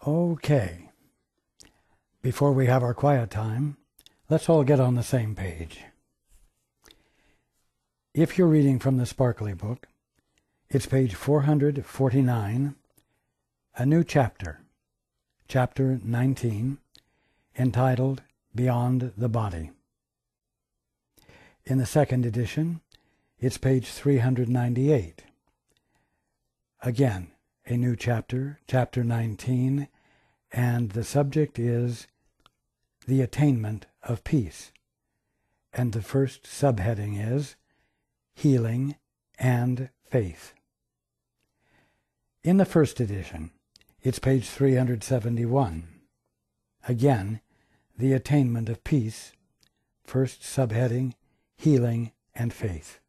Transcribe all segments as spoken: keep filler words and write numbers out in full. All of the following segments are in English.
Okay, before we have our quiet time, let's all get on the same page. If you're reading from the Sparkly book, it's page four hundred forty-nine, a new chapter, chapter nineteen, entitled Beyond the Body. In the second edition, it's page three hundred ninety-eight. Again, a new chapter, chapter nineteen, and the subject is the attainment of peace. And the first subheading is healing and faith. In the first edition, it's page three hundred seventy-one. Again, the attainment of peace, first subheading, healing and faith.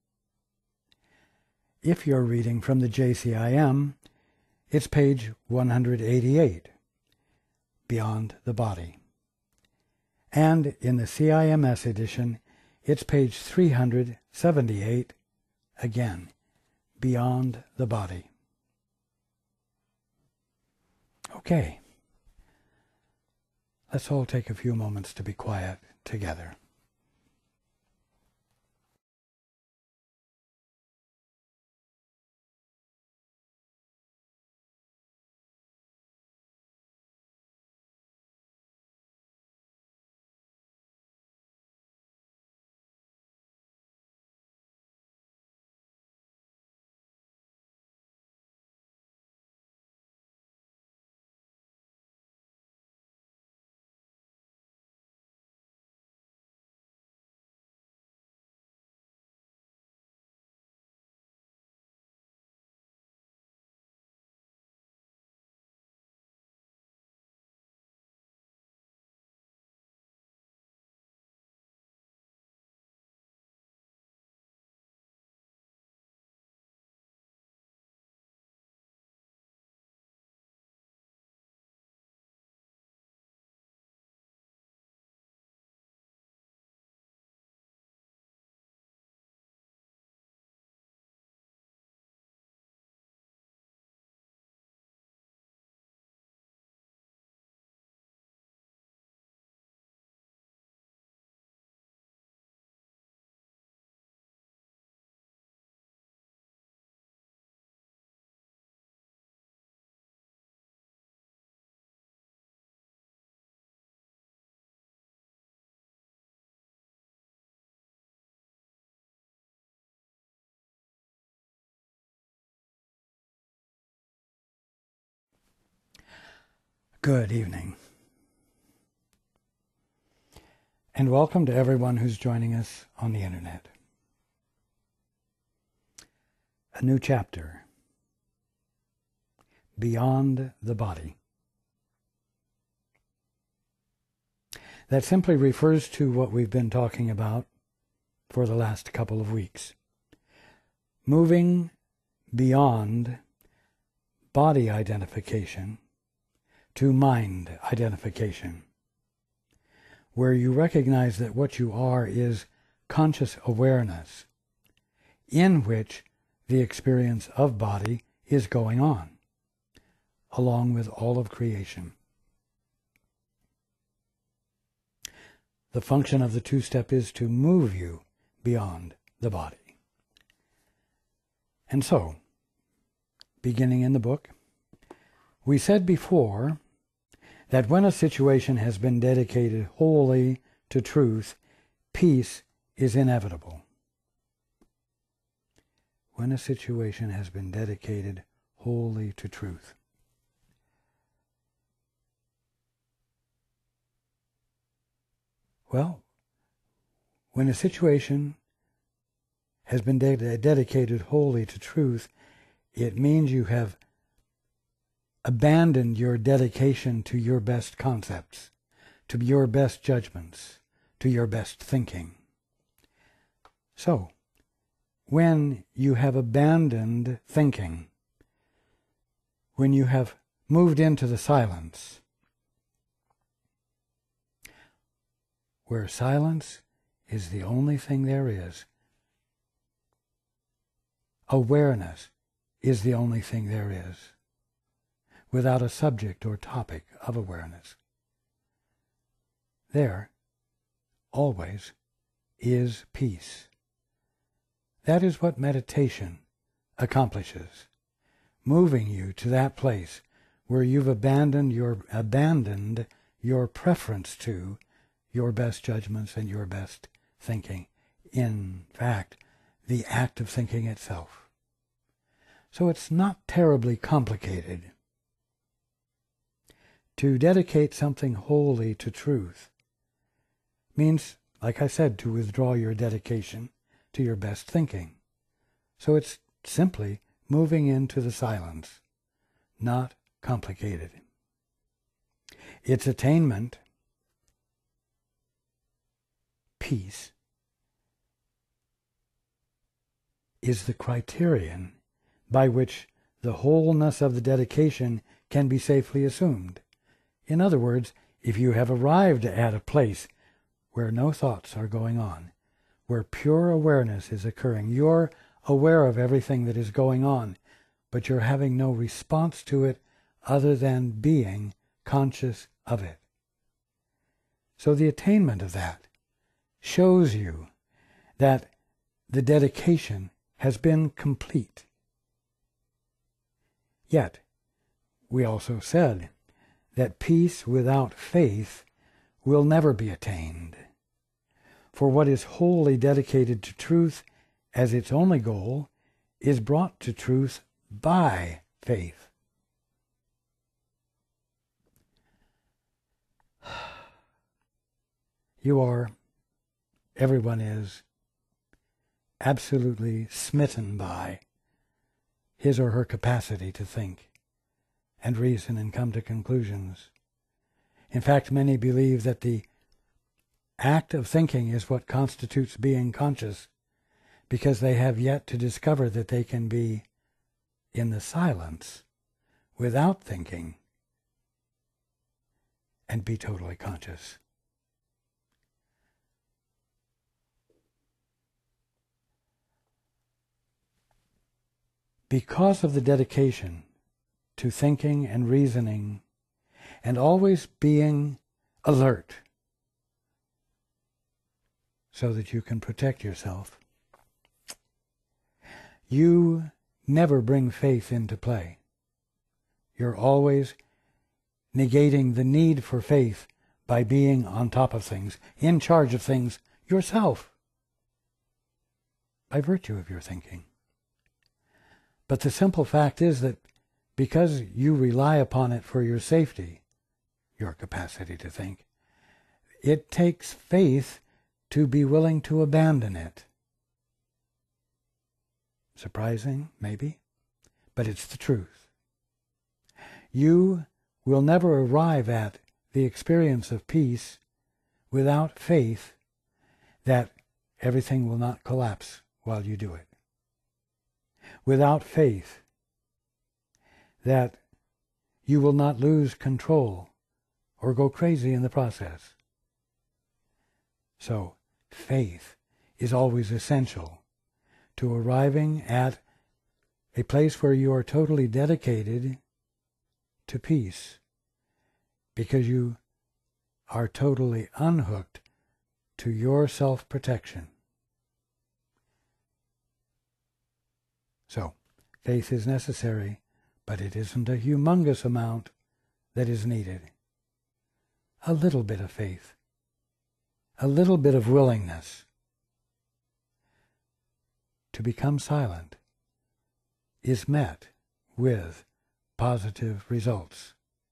If you're reading from the J C I M, it's page one hundred eighty-eight, Beyond the Body. And in the C I M S edition, it's page three hundred seventy-eight, again, Beyond the Body. Okay, let's all take a few moments to be quiet together. Good evening. And welcome to everyone who's joining us on the internet. A new chapter, Beyond the Body. That simply refers to what we've been talking about for the last couple of weeks. Moving beyond body identification to mind identification, where you recognize that what you are is conscious awareness, in which the experience of body is going on, along with all of creation. The function of the two-step is to move you beyond the body. And so, beginning in the book, we said before that when a situation has been dedicated wholly to truth, peace is inevitable. When a situation has been dedicated wholly to truth. Well, when a situation has been de- dedicated wholly to truth, it means you have abandoned your dedication to your best concepts, to your best judgments, to your best thinking. So, when you have abandoned thinking, when you have moved into the silence, where silence is the only thing there is, awareness is the only thing there is. without a subject or topic of awareness. There, always, is peace. That is what meditation accomplishes, moving you to that place where you've abandoned your abandoned your preference to your best judgments and your best thinking. In fact, the act of thinking itself. So it's not terribly complicated. To dedicate something wholly to truth means, like I said, to withdraw your dedication to your best thinking. So it's simply moving into the silence, not complicated. Its attainment, peace, is the criterion by which the wholeness of the dedication can be safely assumed. In other words, if you have arrived at a place where no thoughts are going on, where pure awareness is occurring, you're aware of everything that is going on, but you're having no response to it other than being conscious of it. So the attainment of that shows you that the dedication has been complete. Yet, we also said that peace without faith will never be attained. For what is wholly dedicated to truth as its only goal is brought to truth by faith. You are, everyone is, absolutely smitten by his or her capacity to think and reason and come to conclusions. In fact, many believe that the act of thinking is what constitutes being conscious, because they have yet to discover that they can be in the silence without thinking and be totally conscious. Because of the dedication to thinking and reasoning and always being alert so that you can protect yourself, you never bring faith into play. You're always negating the need for faith by being on top of things, in charge of things yourself, by virtue of your thinking. But the simple fact is that because you rely upon it for your safety, your capacity to think, it takes faith to be willing to abandon it. Surprising, maybe, but it's the truth. You will never arrive at the experience of peace without faith that everything will not collapse while you do it. Without faith that you will not lose control or go crazy in the process. So, faith is always essential to arriving at a place where you are totally dedicated to peace, because you are totally unhooked to your self-protection. So, faith is necessary, but it isn't a humongous amount that is needed. A little bit of faith, a little bit of willingness to become silent is met with positive results.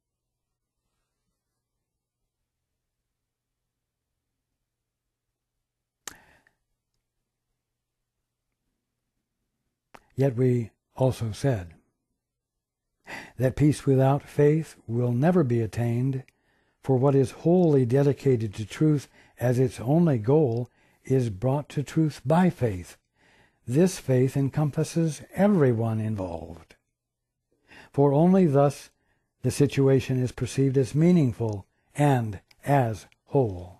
Yet we also said that peace without faith will never be attained, for what is wholly dedicated to truth as its only goal is brought to truth by faith. This faith encompasses everyone involved, for only thus the situation is perceived as meaningful and as whole.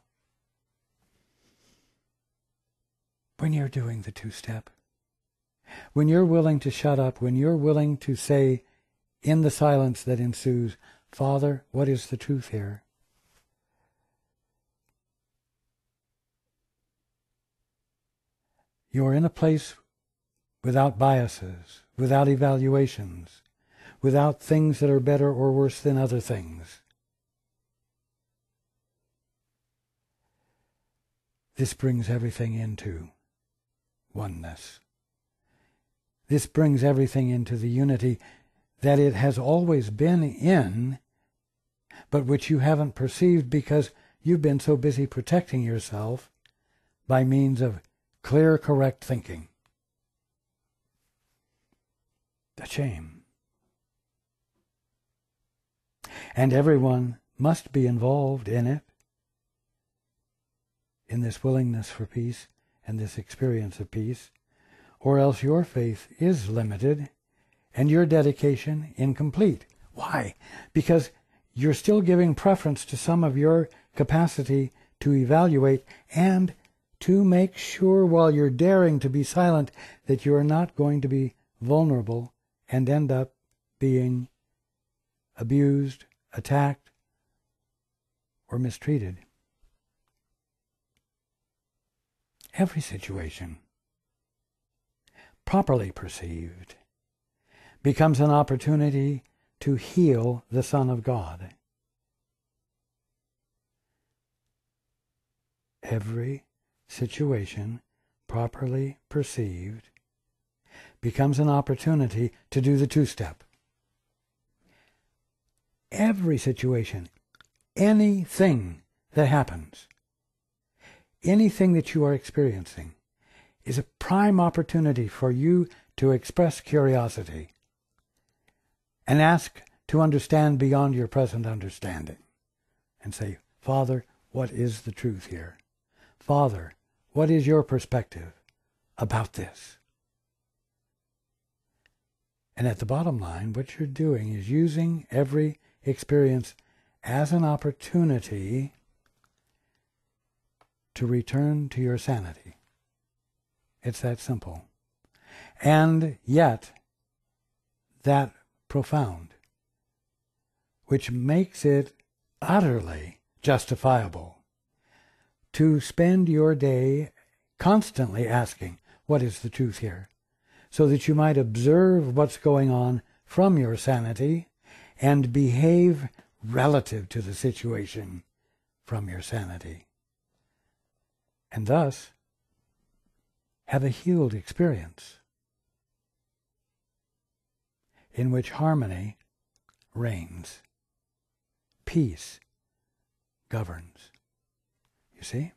When you're doing the two-step, when you're willing to shut up, when you're willing to say in the silence that ensues, Father, what is the truth here? You're in a place without biases, without evaluations, without things that are better or worse than other things. This brings everything into oneness. This brings everything into the unity that it has always been in, but which you haven't perceived because you've been so busy protecting yourself by means of clear, correct thinking. The shame. And everyone must be involved in it, in this willingness for peace and this experience of peace, or else your faith is limited and your dedication incomplete. Why? Because you're still giving preference to some of your capacity to evaluate and to make sure while you're daring to be silent that you are not going to be vulnerable and end up being abused, attacked, or mistreated. Every situation, properly perceived, becomes an opportunity to heal the Son of God. Every situation, properly perceived, becomes an opportunity to do the two-step. Every situation, anything that happens, anything that you are experiencing, is a prime opportunity for you to express curiosity and ask to understand beyond your present understanding. And say, Father, what is the truth here? Father, what is your perspective about this? And at the bottom line, what you're doing is using every experience as an opportunity to return to your sanity. It's that simple. And yet, that profound, which makes it utterly justifiable to spend your day constantly asking, what is the truth here? So that you might observe what's going on from your sanity and behave relative to the situation from your sanity. And thus, have a healed experience in which harmony reigns, peace governs. You see?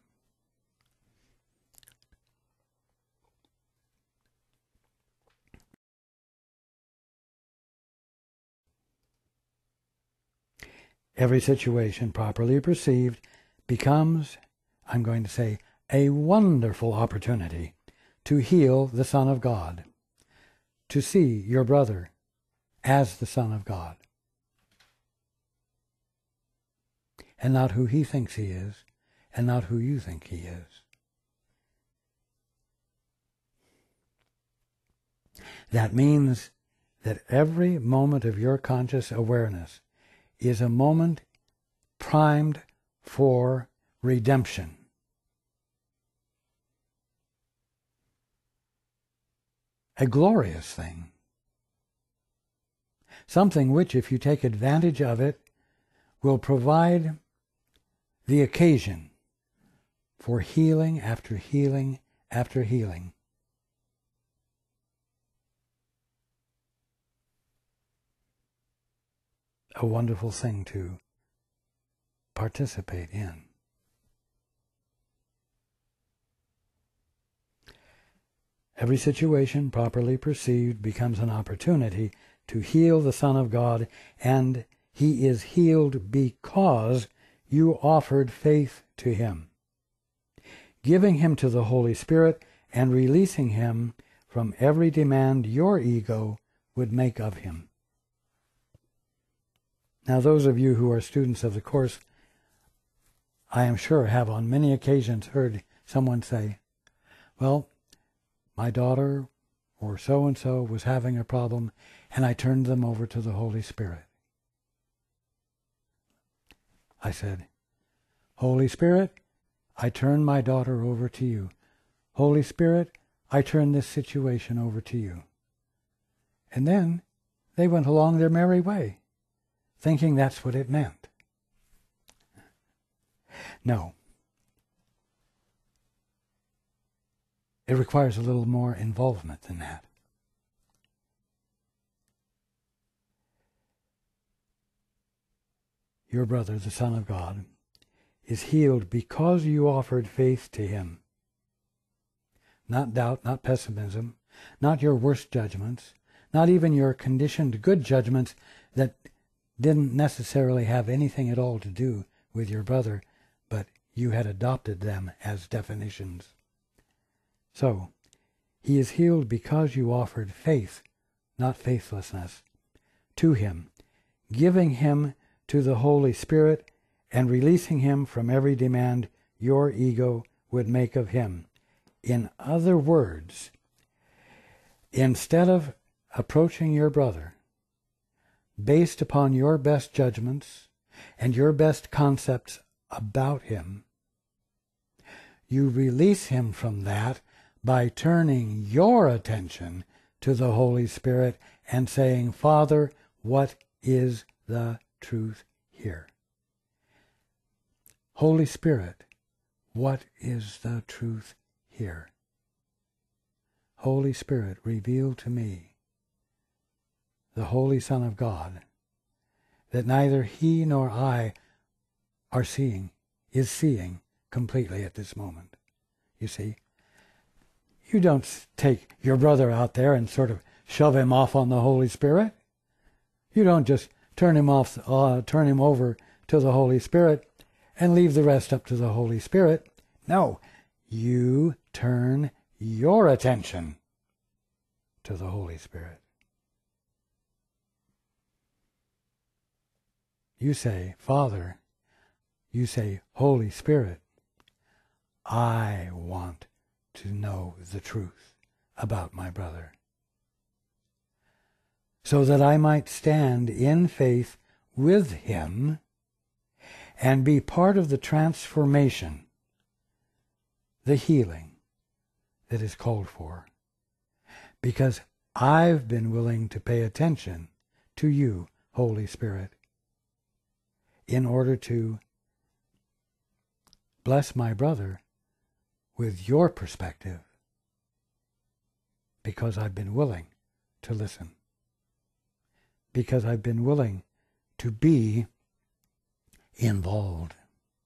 Every situation properly perceived becomes, I'm going to say, a wonderful opportunity to heal the Son of God, to see your brother as the Son of God, and not who he thinks he is, and not who you think he is. That means that every moment of your conscious awareness is a moment primed for redemption. A glorious thing. Something which, if you take advantage of it, will provide the occasion for healing after healing after healing. A wonderful thing to participate in. Every situation properly perceived becomes an opportunity to heal the Son of God, and he is healed because you offered faith to him, giving him to the Holy Spirit and releasing him from every demand your ego would make of him. Now, those of you who are students of the Course, I am sure have on many occasions heard someone say, well, my daughter or so-and-so was having a problem, and I turned them over to the Holy Spirit. I said, Holy Spirit, I turn my daughter over to you. Holy Spirit, I turn this situation over to you. And then they went along their merry way, thinking that's what it meant. No. It requires a little more involvement than that. Your brother, the Son of God, is healed because you offered faith to him. Not doubt, not pessimism, not your worst judgments, not even your conditioned good judgments that didn't necessarily have anything at all to do with your brother, but you had adopted them as definitions. So, he is healed because you offered faith, not faithlessness, to him, giving him to the Holy Spirit and releasing him from every demand your ego would make of him. In other words, instead of approaching your brother based upon your best judgments and your best concepts about him, you release him from that by turning your attention to the Holy Spirit and saying, Father, what is the truth here? Holy Spirit, what is the truth here? Holy Spirit, reveal to me, the Holy Son of God, that neither he nor I are seeing, is seeing completely at this moment. You see, you don't take your brother out there and sort of shove him off on the Holy Spirit. You don't just turn him off, uh, turn him over to the Holy Spirit and leave the rest up to the Holy Spirit. No, you turn your attention to the Holy Spirit. You say, Father, you say, Holy Spirit, I want to know the truth about my brother, so that I might stand in faith with him and be part of the transformation, the healing that is called for, because I've been willing to pay attention to you, Holy Spirit, in order to bless my brother with your perspective, because I've been willing to listen, because I've been willing to be involved,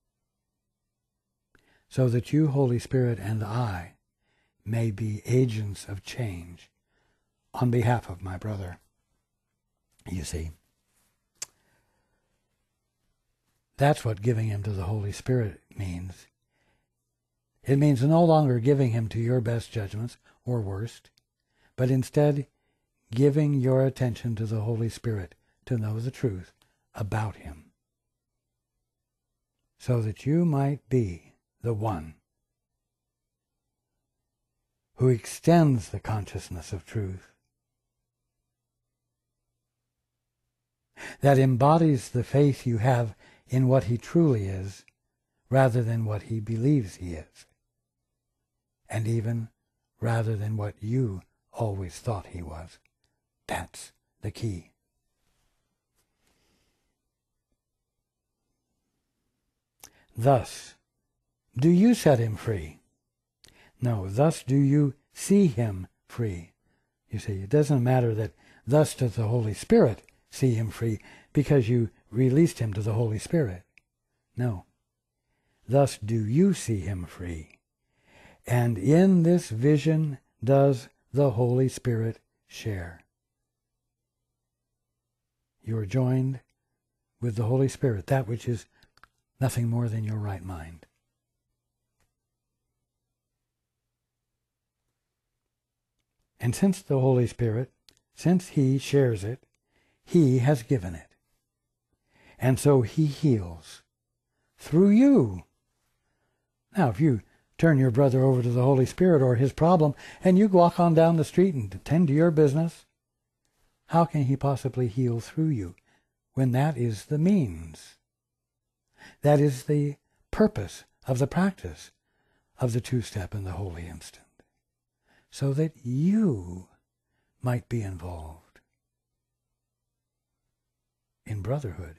so that you, Holy Spirit, and I may be agents of change on behalf of my brother. You see, that's what giving him to the Holy Spirit means. It means no longer giving him to your best judgments or worst, but instead giving your attention to the Holy Spirit to know the truth about him, so that you might be the one who extends the consciousness of truth, that embodies the faith you have in what he truly is, rather than what he believes he is, and even rather than what you always thought he was. That's the key. Thus, do you set him free? No, thus do you see him free. You see, it doesn't matter that thus does the Holy Spirit see him free because you released him to the Holy Spirit. No. Thus do you see him free. And in this vision does the Holy Spirit share. You are joined with the Holy Spirit, that which is nothing more than your right mind. And since the Holy Spirit, since he shares it, he has given it. And so he heals through you. Now, if you turn your brother over to the Holy Spirit or his problem, and you walk on down the street and tend to your business, how can he possibly heal through you when that is the means? That is the purpose of the practice of the two-step and the holy instant, so that you might be involved in brotherhood.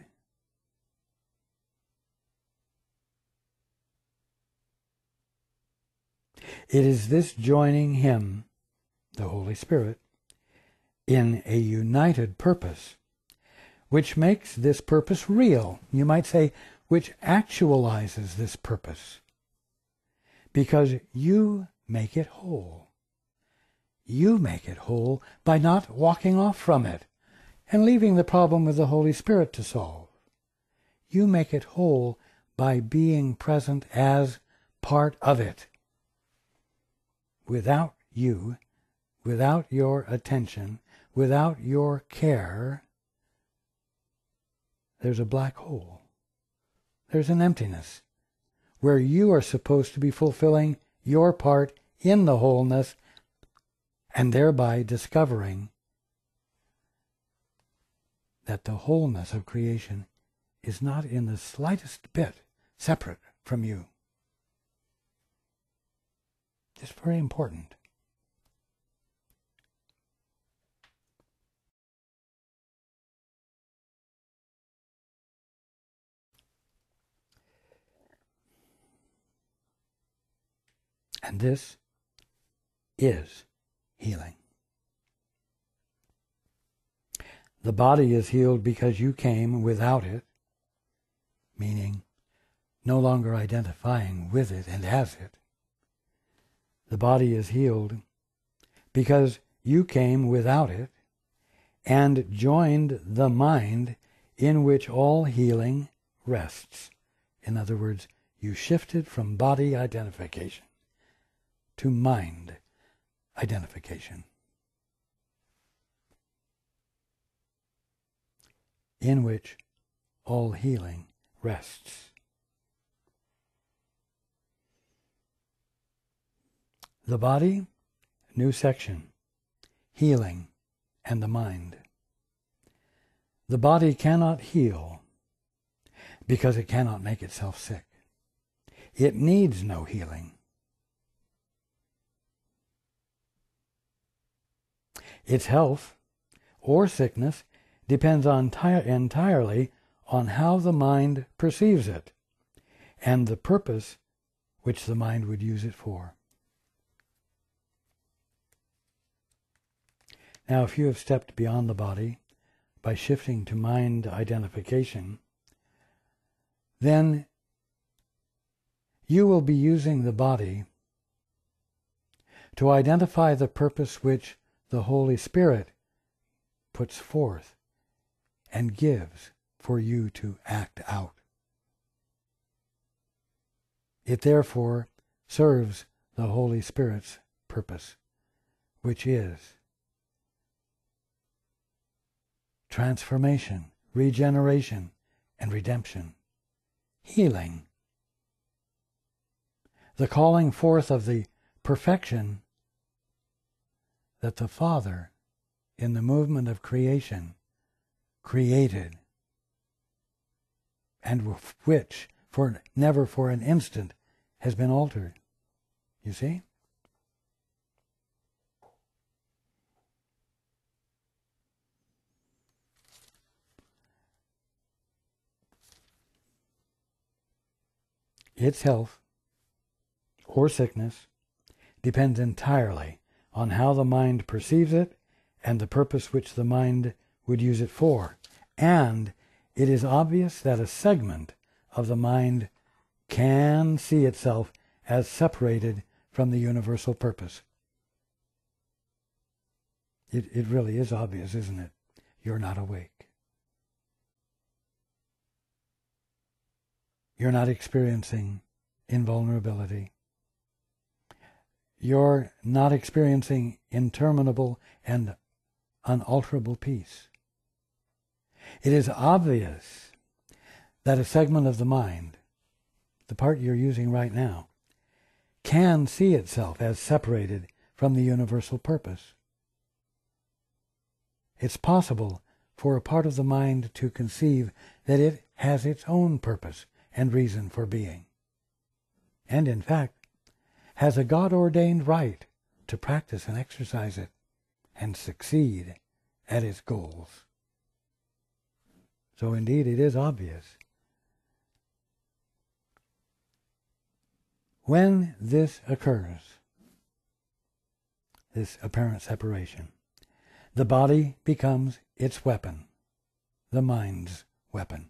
It is this joining him, the Holy Spirit, in a united purpose, which makes this purpose real. You might say, which actualizes this purpose, because you make it whole. You make it whole by not walking off from it and leaving the problem with the Holy Spirit to solve. You make it whole by being present as part of it. Without you, without your attention, without your care, there's a black hole. There's an emptiness where you are supposed to be fulfilling your part in the wholeness and thereby discovering that the wholeness of creation is not in the slightest bit separate from you. It's very important. And this is healing. The body is healed because you came without it, meaning no longer identifying with it and as it. The body is healed because you came without it and joined the mind in which all healing rests. In other words, you shifted from body identification to mind identification, in which all healing rests. The body, new section, healing and the mind. The body cannot heal because it cannot make itself sick. It needs no healing. Its health or sickness depends on ti- entirely on how the mind perceives it and the purpose which the mind would use it for. Now, if you have stepped beyond the body by shifting to mind identification, then you will be using the body to identify the purpose which the Holy Spirit puts forth and gives for you to act out. It therefore serves the Holy Spirit's purpose, which is transformation, regeneration, and redemption, healing, the calling forth of the perfection that the Father, in the movement of creation, created, and which for never for an instant has been altered. You see? Its health or sickness depends entirely on how the mind perceives it and the purpose which the mind would use it for. And it is obvious that a segment of the mind can see itself as separated from the universal purpose. It, it really is obvious, isn't it? You're not awake. You're not experiencing invulnerability. You're not experiencing interminable and unalterable peace. It is obvious that a segment of the mind, the part you're using right now, can see itself as separated from the universal purpose. It's possible for a part of the mind to conceive that it has its own purpose and reason for being, and in fact has a God-ordained right to practice and exercise it and succeed at its goals. So indeed it is obvious. When this occurs, this apparent separation, the body becomes its weapon, the mind's weapon,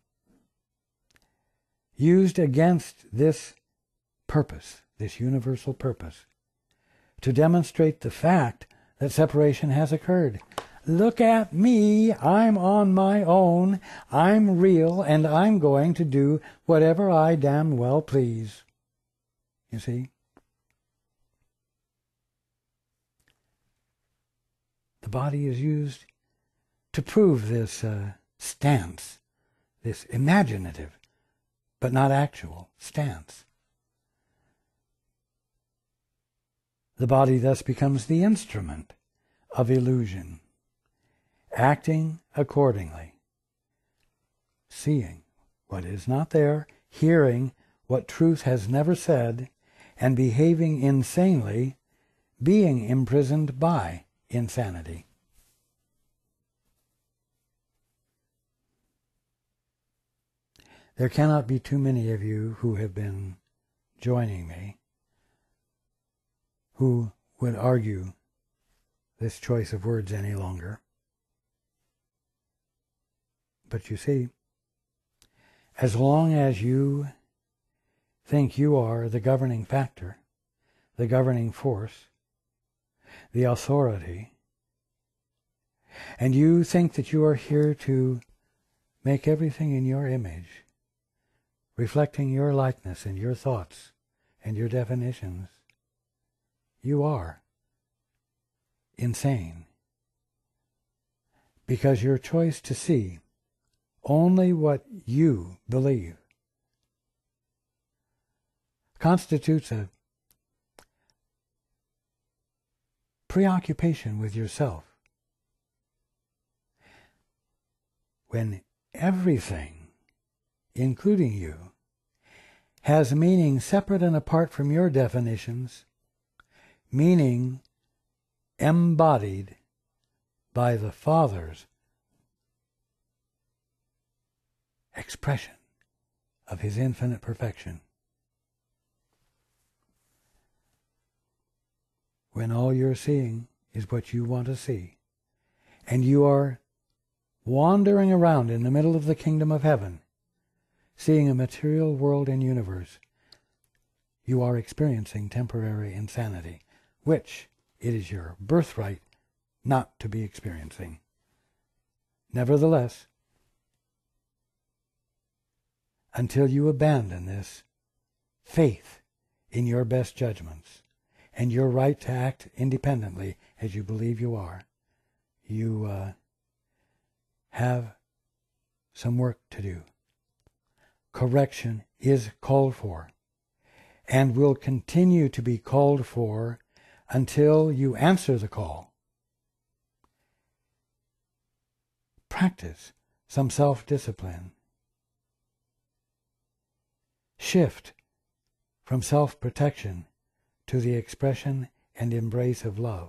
used against this purpose, this universal purpose, to demonstrate the fact that separation has occurred. Look at me, I'm on my own, I'm real, and I'm going to do whatever I damn well please. You see? The body is used to prove this uh, stance, this imaginative, but not actual, stance. The body thus becomes the instrument of illusion, acting accordingly, seeing what is not there, hearing what truth has never said, and behaving insanely, being imprisoned by insanity. There cannot be too many of you who have been joining me who would argue this choice of words any longer. But you see, as long as you think you are the governing factor, the governing force, the authority, and you think that you are here to make everything in your image, reflecting your likeness and your thoughts and your definitions, you are insane. Because your choice to see only what you believe constitutes a preoccupation with yourself, when everything, including you, has meaning separate and apart from your definitions, meaning embodied by the Father's expression of His infinite perfection. When all you're seeing is what you want to see, and you are wandering around in the middle of the kingdom of heaven, seeing a material world and universe, you are experiencing temporary insanity, which it is your birthright not to be experiencing. Nevertheless, until you abandon this faith in your best judgments and your right to act independently as you believe you are, you uh, have some work to do. Correction is called for and will continue to be called for until you answer the call. Practice some self-discipline. Shift from self-protection to the expression and embrace of love.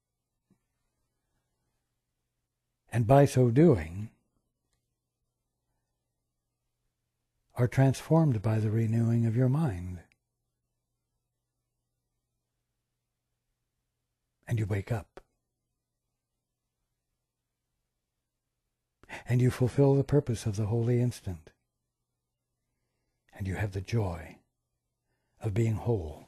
And by so doing, are transformed by the renewing of your mind. And you wake up. And you fulfill the purpose of the holy instant. And you have the joy of being whole.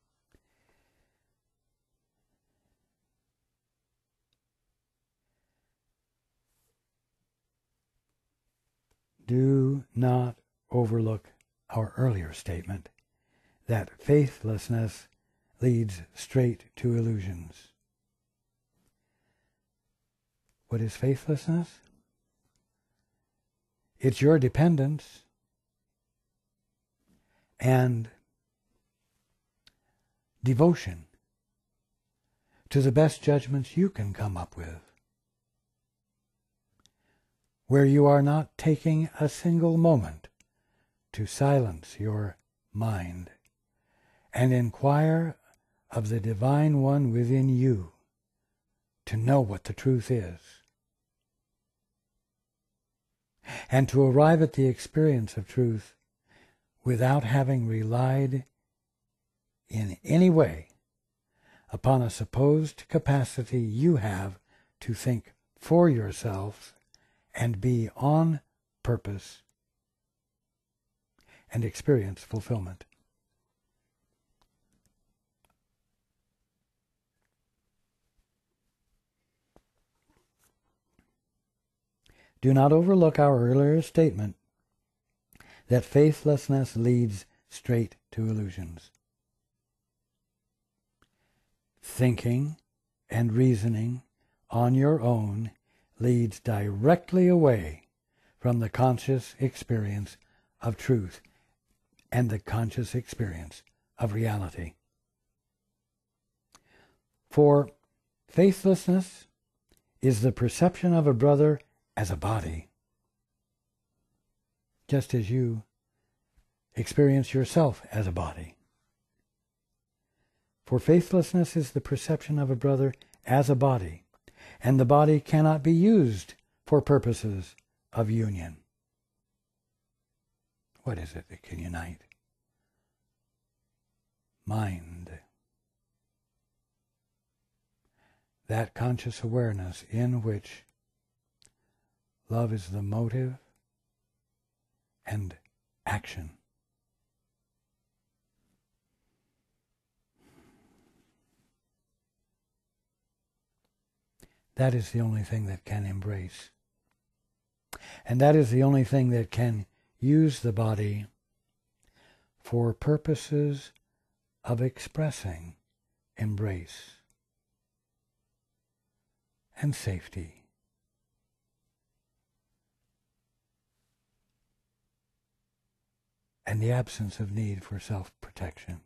Do not overlook our earlier statement that faithlessness leads straight to illusions. What is faithlessness? It's your dependence and devotion to the best judgments you can come up with, where you are not taking a single moment to silence your mind and inquire of the Divine One within you to know what the truth is, and to arrive at the experience of truth without having relied in any way upon a supposed capacity you have to think for yourselves and be on purpose and experience fulfillment. Do not overlook our earlier statement that faithlessness leads straight to illusions. Thinking and reasoning on your own leads directly away from the conscious experience of truth and the conscious experience of reality. For faithlessness is the perception of a brother as a body, just as you experience yourself as a body. For faithlessness is the perception of a brother as a body, and the body cannot be used for purposes of union. What is it that can unite? Mind. That conscious awareness in which love is the motive and action. That is the only thing that can embrace. And that is the only thing that can use the body for purposes of expressing embrace and safety and the absence of need for self-protection.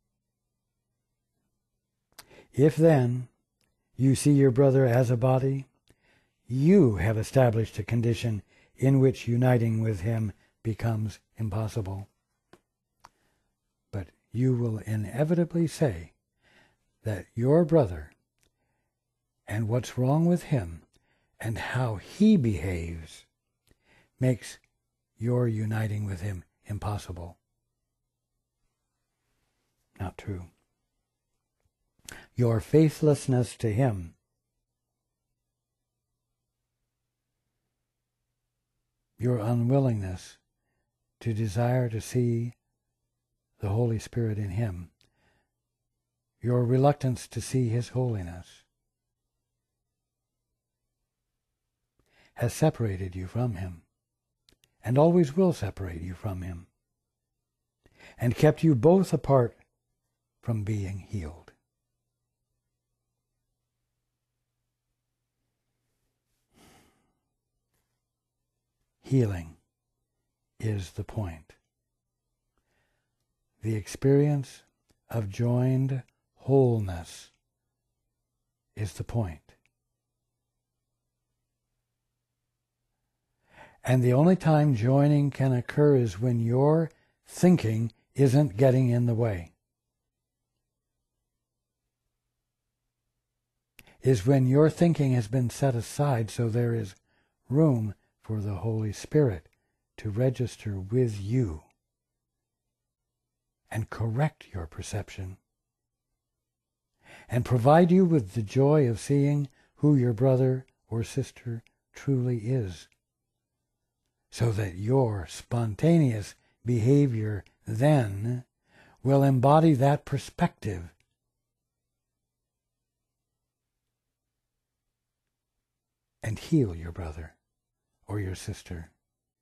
If then you see your brother as a body, you have established a condition in which uniting with him becomes impossible. But you will inevitably say that your brother and what's wrong with him and how he behaves makes your uniting with him impossible. Not true. Your faithlessness to him your unwillingness to desire to see the Holy Spirit in him, your reluctance to see his holiness, has separated you from him, and always will separate you from him, and kept you both apart from being healed. Healing is the point. The experience of joined wholeness is the point. And the only time joining can occur is when your thinking isn't getting in the way. Is when your thinking has been set aside so there is room for the Holy Spirit to register with you and correct your perception and provide you with the joy of seeing who your brother or sister truly is, so that your spontaneous behavior then will embody that perspective and heal your brother or your sister,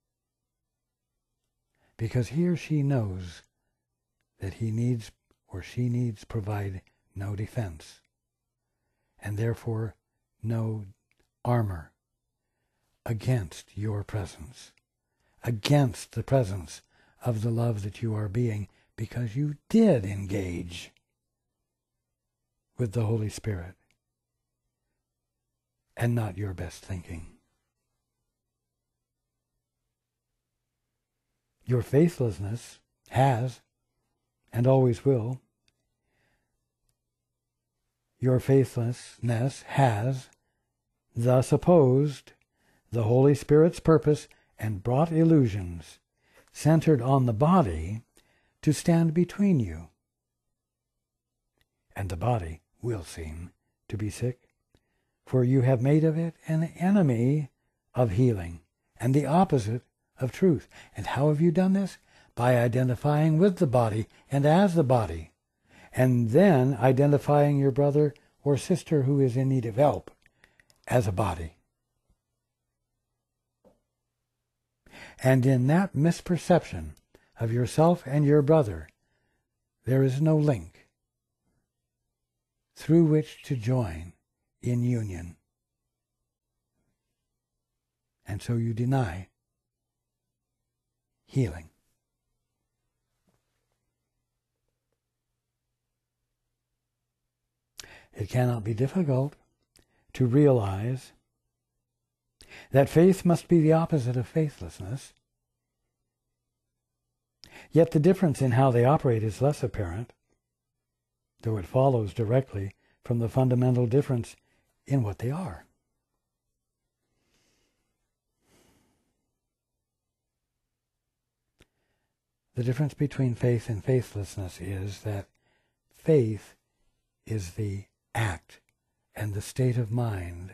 because he or she knows that he needs or she needs provide no defense, and therefore no armor against your presence, against the presence of the love that you are being, because you did engage with the Holy Spirit and not your best thinking. Your faithlessness has, and always will, your faithlessness has thus opposed the Holy Spirit's purpose and brought illusions centered on the body to stand between you. And the body will seem to be sick, for you have made of it an enemy of healing and the opposite of truth. And how have you done this? By identifying with the body and as the body, and then identifying your brother or sister who is in need of help as a body. And in that misperception of yourself and your brother, there is no link through which to join in union. And so you deny healing. It cannot be difficult to realize that faith must be the opposite of faithlessness. Yet the difference in how they operate is less apparent, though it follows directly from the fundamental difference in what they are. The difference between faith and faithlessness is that faith is the act and the state of mind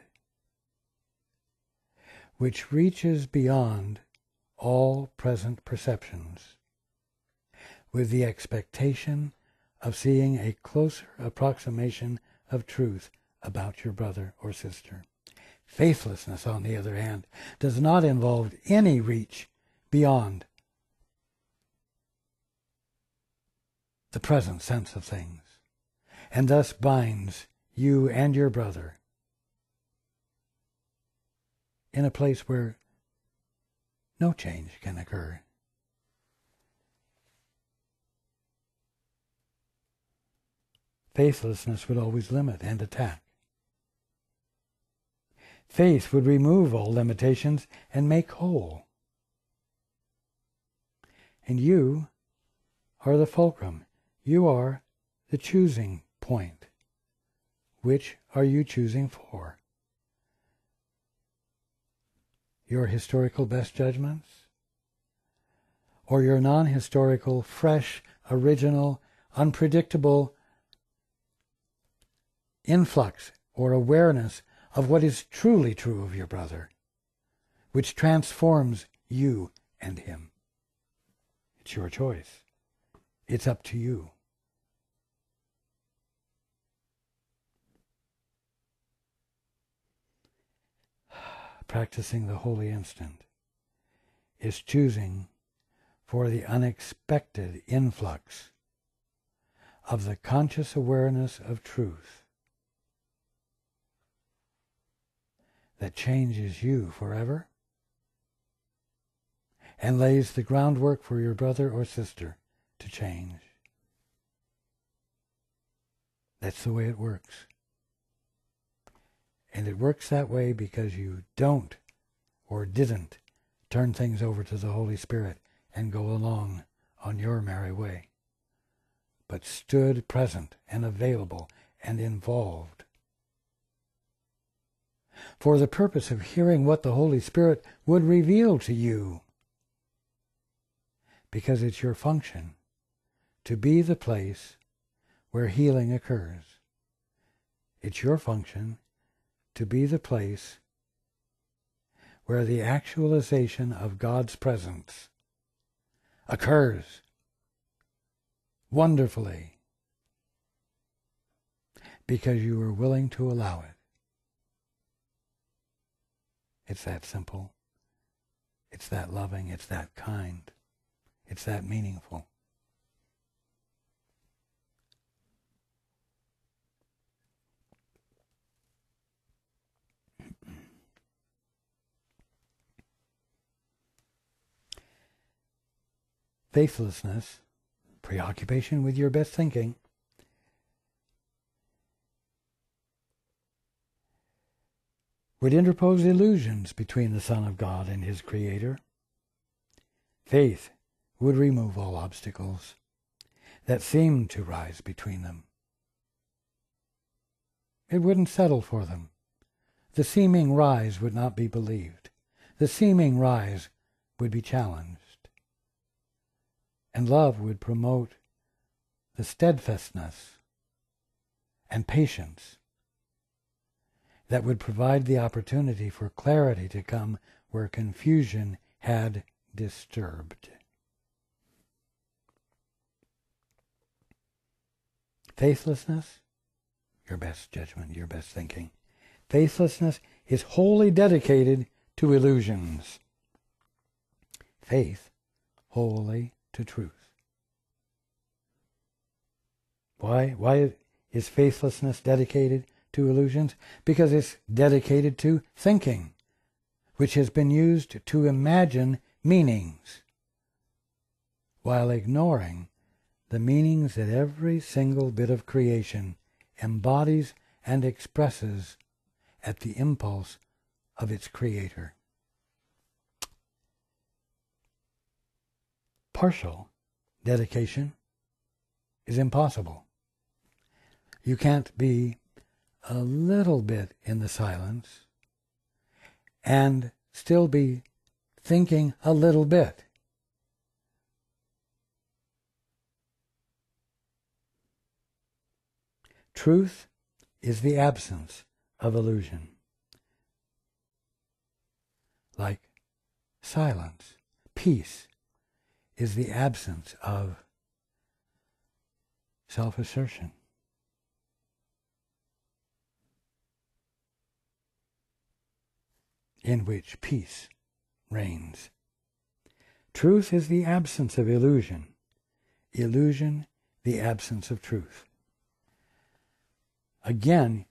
which reaches beyond all present perceptions with the expectation of seeing a closer approximation of truth about your brother or sister. Faithlessness, on the other hand, does not involve any reach beyond the present sense of things, and thus binds you and your brother in a place where no change can occur. Faithlessness would always limit and attack. Faith would remove all limitations and make whole. And you are the fulcrum. You are the choosing point. Which are you choosing for? Your historical best judgments? Or your non-historical, fresh, original, unpredictable influx or awareness of what is truly true of your brother, which transforms you and him? It's your choice. It's up to you. Practicing the holy instant is choosing for the unexpected influx of the conscious awareness of truth that changes you forever and lays the groundwork for your brother or sister to change. That's the way it works. And it works that way because you don't or didn't turn things over to the Holy Spirit and go along on your merry way, but stood present and available and involved for the purpose of hearing what the Holy Spirit would reveal to you, because it's your function to be the place where healing occurs. It's your function to be the place where the actualization of God's presence occurs wonderfully, because you are willing to allow it. It's that simple. It's that loving. It's that kind. It's that meaningful. Faithlessness, preoccupation with your best thinking, would interpose illusions between the Son of God and his Creator. Faith would remove all obstacles that seemed to rise between them. It wouldn't settle for them. The seeming rise would not be believed. The seeming rise would be challenged. And love would promote the steadfastness and patience that would provide the opportunity for clarity to come where confusion had disturbed. Faithlessness, your best judgment, your best thinking. Faithlessness is wholly dedicated to illusions. Faith, wholly to truth. Why? Why is faithlessness dedicated to illusions? Because it's dedicated to thinking, which has been used to imagine meanings, while ignoring the meanings that every single bit of creation embodies and expresses at the impulse of its creator. Partial dedication is impossible. You can't be a little bit in the silence and still be thinking a little bit. Truth is the absence of illusion. Like silence, peace is the absence of self-assertion. In which peace reigns. Truth is the absence of illusion. Illusion, the absence of truth. Again,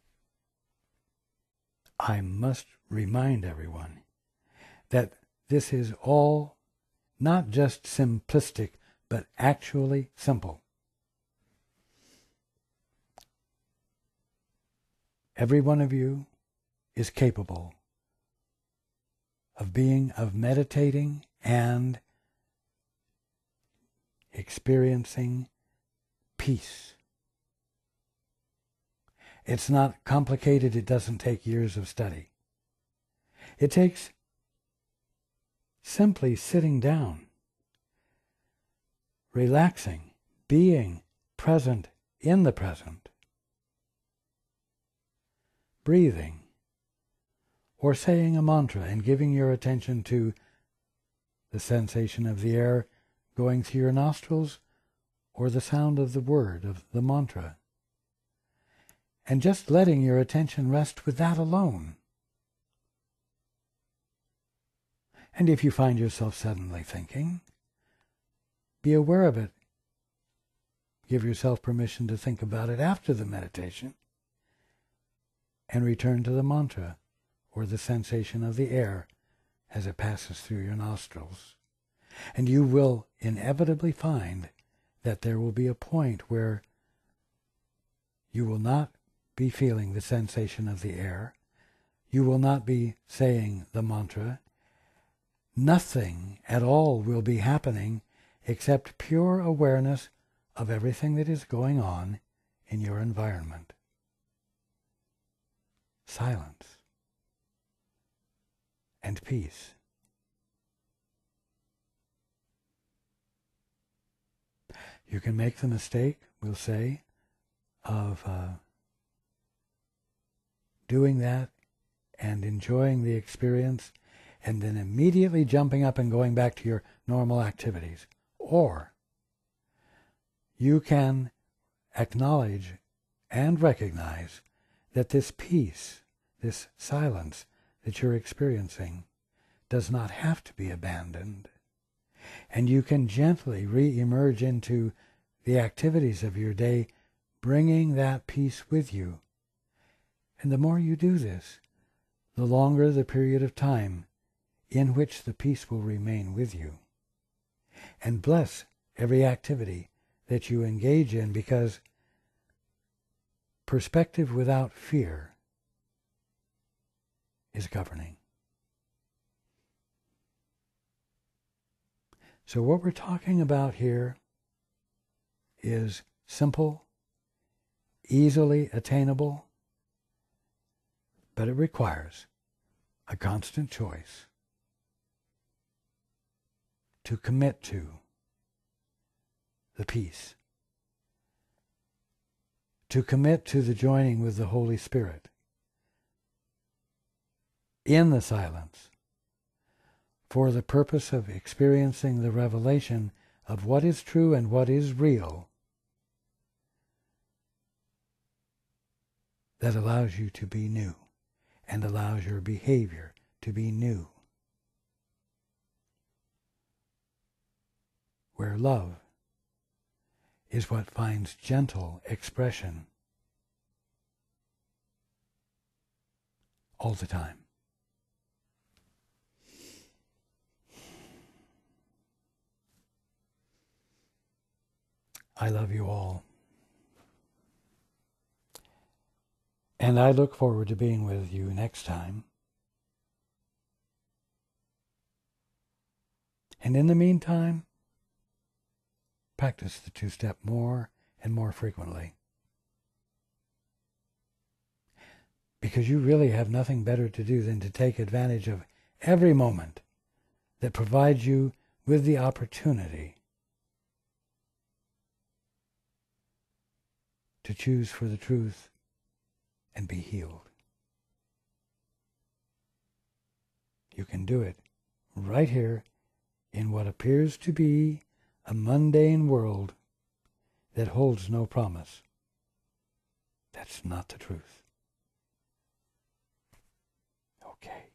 I must remind everyone that this is all not just simplistic, but actually simple. Every one of you is capable of being, of meditating and experiencing peace. It's not complicated. It doesn't take years of study. It takes simply sitting down, relaxing, being present in the present, breathing, or saying a mantra and giving your attention to the sensation of the air going through your nostrils or the sound of the word of the mantra. And just letting your attention rest with that alone. And if you find yourself suddenly thinking, be aware of it. Give yourself permission to think about it after the meditation and return to the mantra or the sensation of the air as it passes through your nostrils. And you will inevitably find that there will be a point where you will not be feeling the sensation of the air. You will not be saying the mantra. Nothing at all will be happening except pure awareness of everything that is going on in your environment. Silence and peace. You can make the mistake, we'll say, of uh, doing that and enjoying the experience and then immediately jumping up and going back to your normal activities. Or you can acknowledge and recognize that this peace, this silence that you're experiencing does not have to be abandoned. And you can gently re-emerge into the activities of your day, bringing that peace with you. And the more you do this, the longer the period of time in which the peace will remain with you. And bless every activity that you engage in, because perspective without fear is governing. So what we're talking about here is simple, easily attainable, but it requires a constant choice to commit to the peace, to commit to the joining with the Holy Spirit in the silence for the purpose of experiencing the revelation of what is true and what is real that allows you to be new and allows your behavior to be new. Where love is what finds gentle expression all the time. I love you all. And I look forward to being with you next time. And in the meantime, practice the two-step more and more frequently. Because you really have nothing better to do than to take advantage of every moment that provides you with the opportunity to choose for the truth and be healed. You can do it right here in what appears to be a mundane world that holds no promise. That's not the truth. Okay.